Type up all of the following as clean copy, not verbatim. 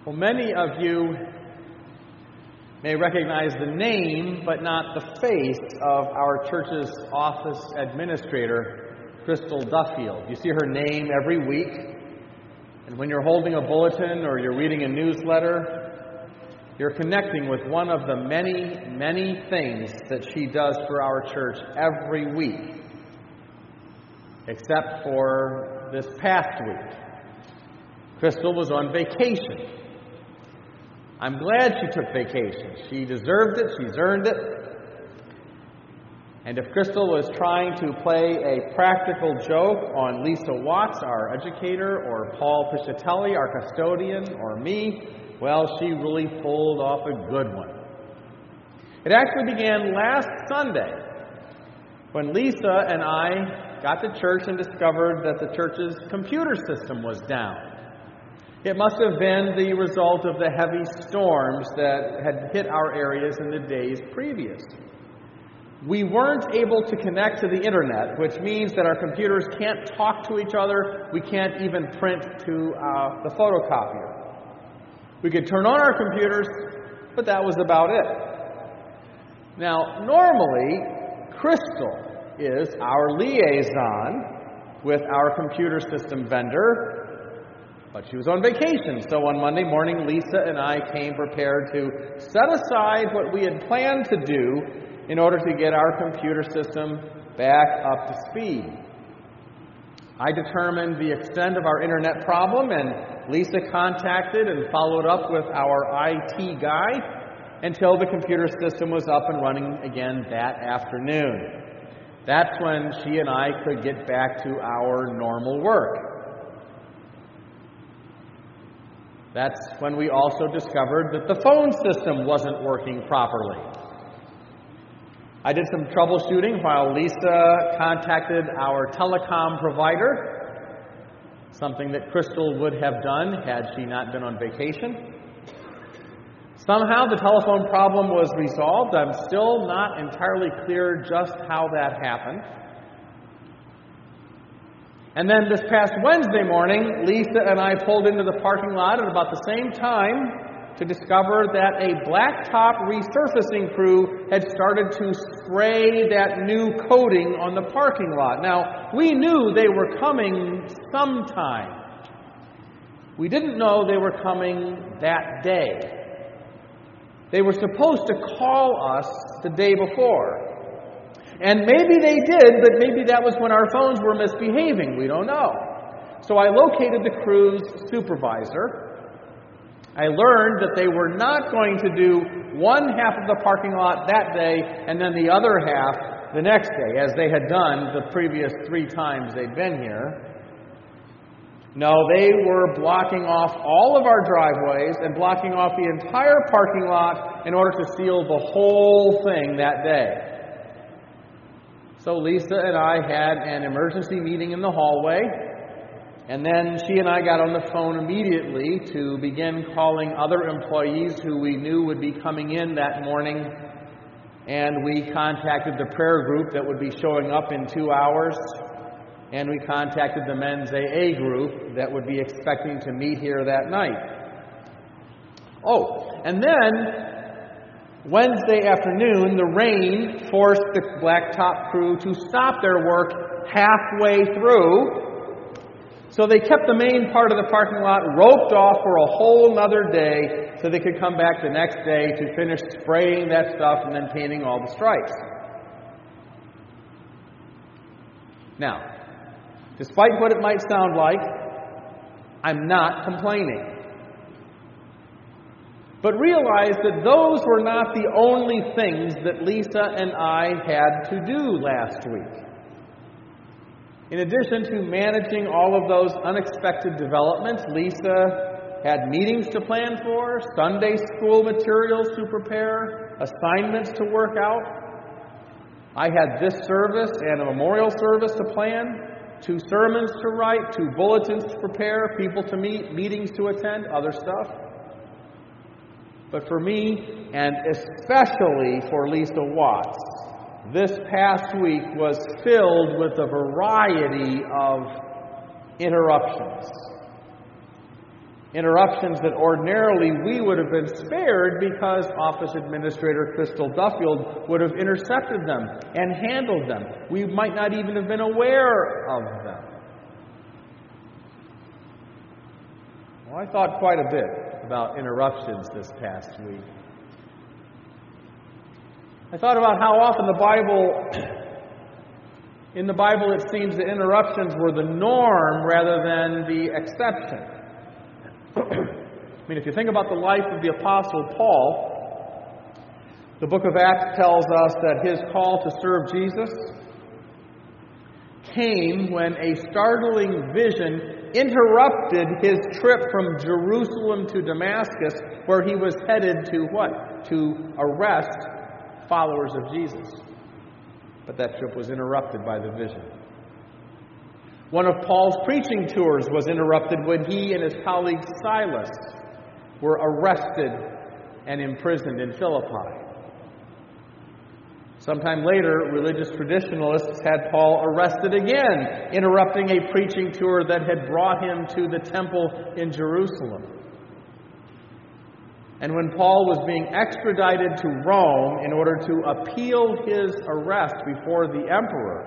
Well, many of you may recognize the name, but not the face of our church's office administrator, Crystal Duffield. You see her name every week, and when you're holding a bulletin or you're reading a newsletter, you're connecting with one of the many, many things that she does for our church every week, except for this past week. Crystal was on vacation. I'm glad she took vacation. She deserved it. She's earned it. And if Crystal was trying to play a practical joke on Lisa Watts, our educator, or Paul Piscitelli, our custodian, or me, well, she really pulled off a good one. It actually began last Sunday when Lisa and I got to church and discovered that the church's computer system was down. It must have been the result of the heavy storms that had hit our areas in the days previous. We weren't able to connect to the internet, which means that our computers can't talk to each other. We can't even print to the photocopier. We could turn on our computers, but that was about it. Now, normally, Crystal is our liaison with our computer system vendor, but she was on vacation, so on Monday morning, Lisa and I came prepared to set aside what we had planned to do in order to get our computer system back up to speed. I determined the extent of our internet problem, and Lisa contacted and followed up with our IT guy until the computer system was up and running again that afternoon. That's when she and I could get back to our normal work. That's when we also discovered that the phone system wasn't working properly. I did some troubleshooting while Lisa contacted our telecom provider, something that Crystal would have done had she not been on vacation. Somehow the telephone problem was resolved. I'm still not entirely clear just how that happened. And then this past Wednesday morning, Lisa and I pulled into the parking lot at about the same time to discover that a blacktop resurfacing crew had started to spray that new coating on the parking lot. Now, we knew they were coming sometime. We didn't know they were coming that day. They were supposed to call us the day before. And maybe they did, but maybe that was when our phones were misbehaving. We don't know. So I located the crew's supervisor. I learned that they were not going to do one half of the parking lot that day and then the other half the next day, as they had done the previous 3 times they'd been here. No, they were blocking off all of our driveways and blocking off the entire parking lot in order to seal the whole thing that day. So Lisa and I had an emergency meeting in the hallway, and then she and I got on the phone immediately to begin calling other employees who we knew would be coming in that morning, and we contacted the prayer group that would be showing up in 2 hours, and we contacted the men's AA group that would be expecting to meet here that night. Oh, and then Wednesday afternoon, the rain forced the blacktop crew to stop their work halfway through. So they kept the main part of the parking lot roped off for a whole nother day so they could come back the next day to finish spraying that stuff and then painting all the stripes. Now, despite what it might sound like, I'm not complaining. But realize that those were not the only things that Lisa and I had to do last week. In addition to managing all of those unexpected developments, Lisa had meetings to plan for, Sunday school materials to prepare, assignments to work out. I had this service and a memorial service to plan, 2 sermons to write, 2 bulletins to prepare, people to meet, meetings to attend, other stuff. But for me, and especially for Lisa Watts, this past week was filled with a variety of interruptions. Interruptions that ordinarily we would have been spared because Office Administrator Crystal Duffield would have intercepted them and handled them. We might not even have been aware of them. Well, I thought quite a bit about interruptions this past week. I thought about how often in the Bible it seems that interruptions were the norm rather than the exception. I mean, if you think about the life of the Apostle Paul, the book of Acts tells us that his call to serve Jesus came when a startling vision interrupted his trip from Jerusalem to Damascus, where he was headed to what? To arrest followers of Jesus. But that trip was interrupted by the vision. One of Paul's preaching tours was interrupted when he and his colleague Silas were arrested and imprisoned in Philippi. Sometime later, religious traditionalists had Paul arrested again, interrupting a preaching tour that had brought him to the temple in Jerusalem. And when Paul was being extradited to Rome in order to appeal his arrest before the emperor,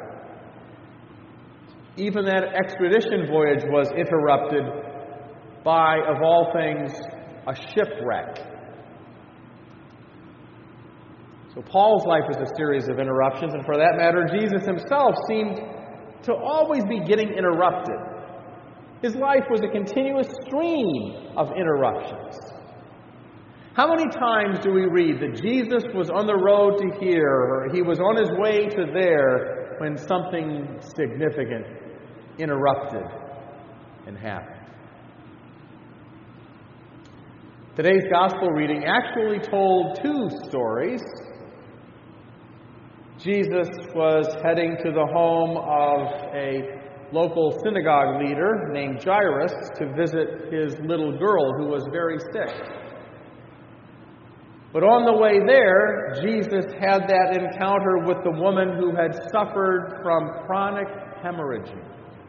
even that extradition voyage was interrupted by, of all things, a shipwreck. So Paul's life is a series of interruptions, and for that matter, Jesus himself seemed to always be getting interrupted. His life was a continuous stream of interruptions. How many times do we read that Jesus was on the road to here, or he was on his way to there, when something significant interrupted and happened? Today's gospel reading actually told two stories. Jesus was heading to the home of a local synagogue leader named Jairus to visit his little girl who was very sick. But on the way there, Jesus had that encounter with the woman who had suffered from chronic hemorrhaging.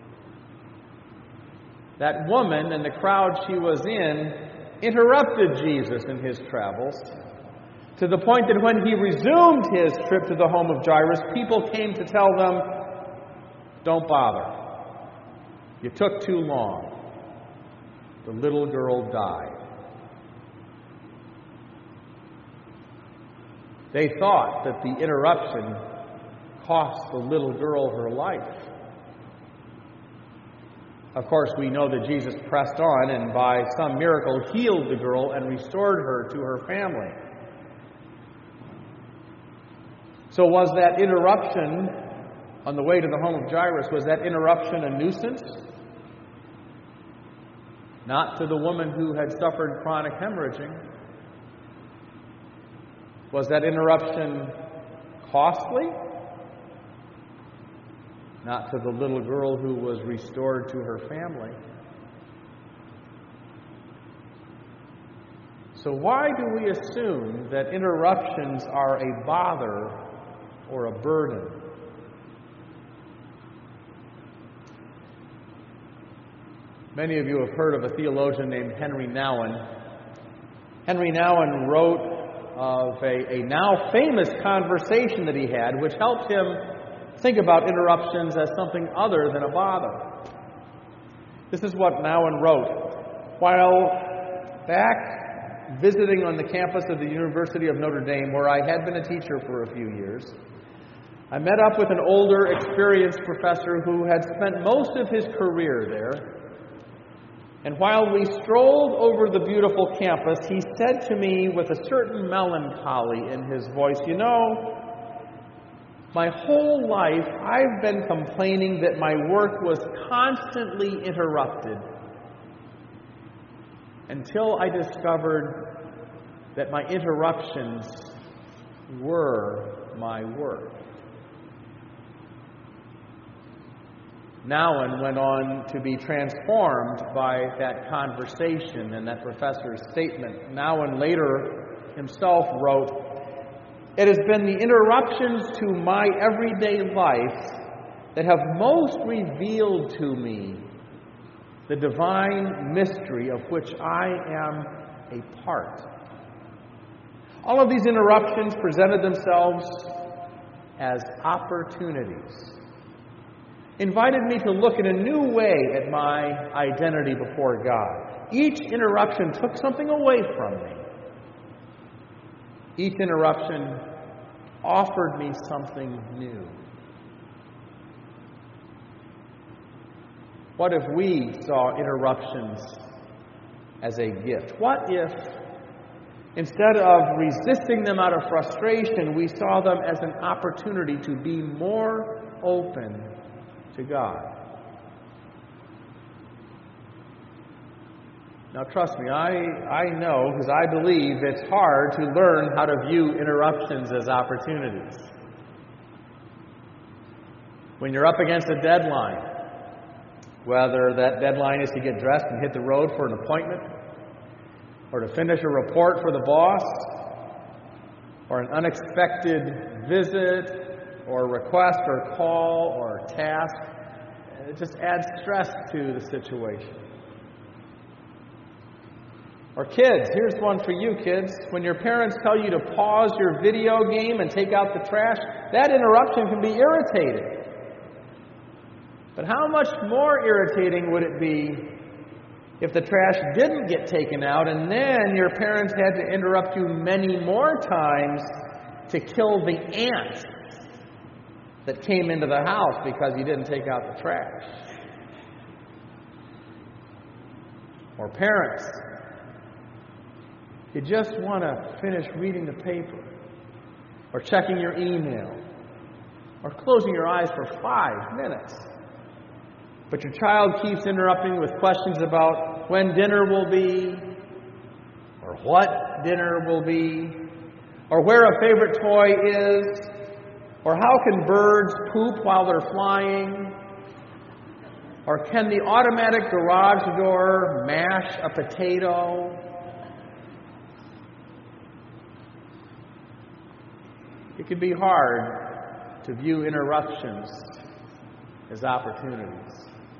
That woman and the crowd she was in interrupted Jesus in his travels, to the point that when he resumed his trip to the home of Jairus, people came to tell them, "Don't bother. You took too long. The little girl died." They thought that the interruption cost the little girl her life. Of course, we know that Jesus pressed on and by some miracle healed the girl and restored her to her family. So was that interruption on the way to the home of Jairus, was that interruption a nuisance? Not to the woman who had suffered chronic hemorrhaging. Was that interruption costly? Not to the little girl who was restored to her family. So why do we assume that interruptions are a bother or a burden? Many of you have heard of a theologian named Henry Nouwen. Henry Nouwen wrote of a now famous conversation that he had, which helped him think about interruptions as something other than a bother. This is what Nouwen wrote. While back visiting on the campus of the University of Notre Dame, where I had been a teacher for a few years, I met up with an older, experienced professor who had spent most of his career there. And while we strolled over the beautiful campus, he said to me with a certain melancholy in his voice, "You know, my whole life I've been complaining that my work was constantly interrupted until I discovered that my interruptions were my work." Nouwen went on to be transformed by that conversation and that professor's statement. Nouwen later himself wrote, "It has been the interruptions to my everyday life that have most revealed to me the divine mystery of which I am a part. All of these interruptions presented themselves as opportunities, invited me to look in a new way at my identity before God. Each interruption took something away from me. Each interruption offered me something new. What if we saw interruptions as a gift? What if, instead of resisting them out of frustration, we saw them as an opportunity to be more open to God? Now, trust me, I know, because I believe it's hard to learn how to view interruptions as opportunities. When you're up against a deadline, whether that deadline is to get dressed and hit the road for an appointment, or to finish a report for the boss, or an unexpected visit, or request, or call, or task, it just adds stress to the situation. Or kids, here's one for you kids. When your parents tell you to pause your video game and take out the trash, that interruption can be irritating. But how much more irritating would it be if the trash didn't get taken out and then your parents had to interrupt you many more times to kill the ants that came into the house because you didn't take out the trash? Or parents, you just want to finish reading the paper, or checking your email, or closing your eyes for 5 minutes. But your child keeps interrupting with questions about when dinner will be, or what dinner will be, or where a favorite toy is, or how can birds poop while they're flying, or can the automatic garage door mash a potato? It can be hard to view interruptions as opportunities.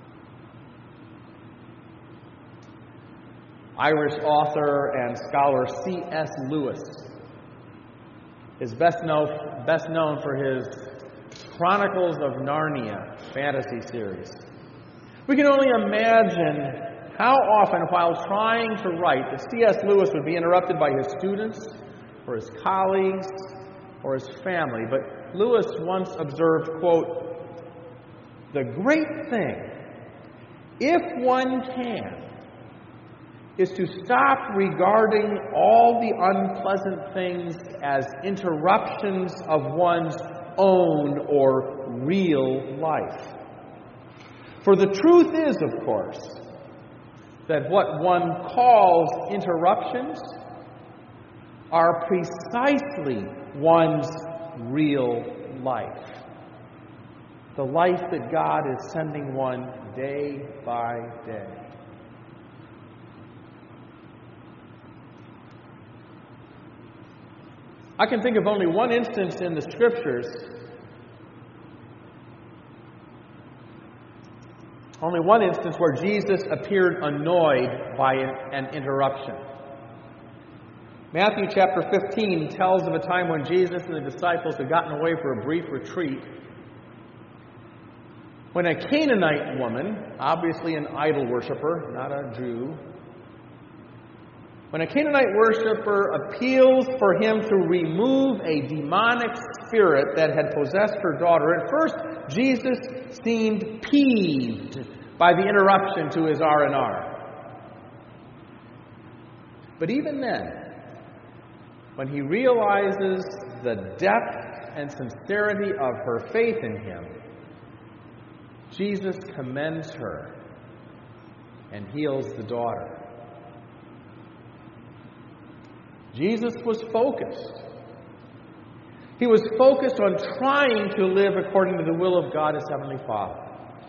Irish author and scholar C.S. Lewis is best known for his Chronicles of Narnia fantasy series. We can only imagine how often, while trying to write, that C.S. Lewis would be interrupted by his students, or his colleagues, or his family. But Lewis once observed, quote, "The great thing, if one can, is to stop regarding all the unpleasant things as interruptions of one's own or real life. For the truth is, of course, that what one calls interruptions are precisely one's real life. The life that God is sending one day by day." I can think of only one instance in the Scriptures, where Jesus appeared annoyed by an interruption. Matthew chapter 15 tells of a time when Jesus and the disciples had gotten away for a brief retreat, when a Canaanite woman, obviously an idol worshiper, not a Jew, when a Canaanite worshiper appeals for him to remove a demonic spirit that had possessed her daughter, at first Jesus seemed peeved by the interruption to his R&R. But even then, when he realizes the depth and sincerity of her faith in him, Jesus commends her and heals the daughter. Jesus was focused. He was focused on trying to live according to the will of God, his Heavenly Father.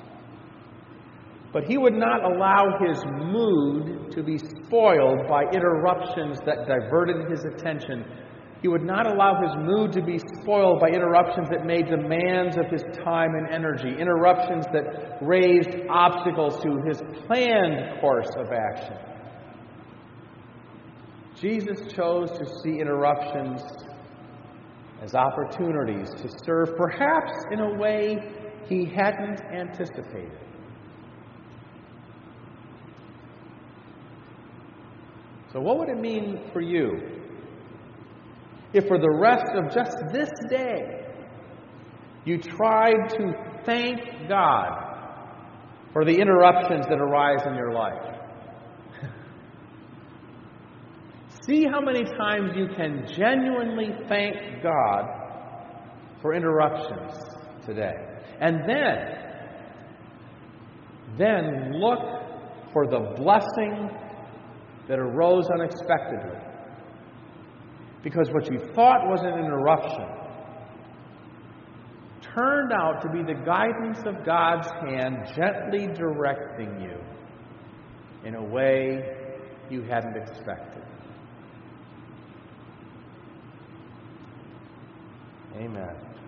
But he would not allow his mood to be spoiled by interruptions that diverted his attention He would not allow his mood to be spoiled by interruptions that made demands of his time and energy, interruptions that raised obstacles to his planned course of action. Jesus chose to see interruptions as opportunities to serve, perhaps in a way he hadn't anticipated. So what would it mean for you if for the rest of just this day you tried to thank God for the interruptions that arise in your life? See how many times you can genuinely thank God for interruptions today. And then look for the blessing that arose unexpectedly. Because what you thought was an interruption turned out to be the guidance of God's hand gently directing you in a way you hadn't expected. Amen.